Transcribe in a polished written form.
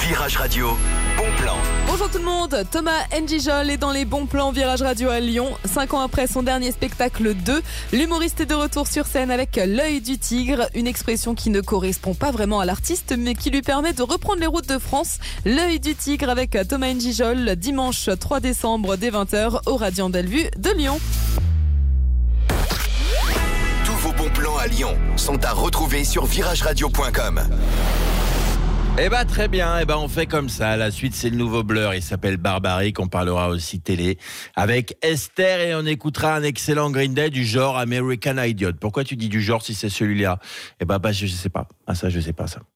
Virage Radio, bon plan. Bonjour tout le monde, Thomas N'Gijol est dans les bons plans Virage Radio à Lyon. 5 ans après son dernier spectacle 2, l'humoriste est de retour sur scène avec l'œil du tigre, une expression qui ne correspond pas vraiment à l'artiste mais qui lui permet de reprendre les routes de France. L'œil du tigre avec Thomas N'Gijol, dimanche 3 décembre dès 20h au Radiant Bellevue de Lyon. Tous vos bons plans à Lyon sont à retrouver sur virageradio.com. Très bien, on fait comme ça. La suite, c'est le nouveau Blur, il s'appelle Barbaric, on parlera aussi télé avec Esther et on écoutera un excellent Green Day du genre American Idiot. Pourquoi tu dis du genre si c'est celui-là ? Je sais pas. Ça, je sais pas ça.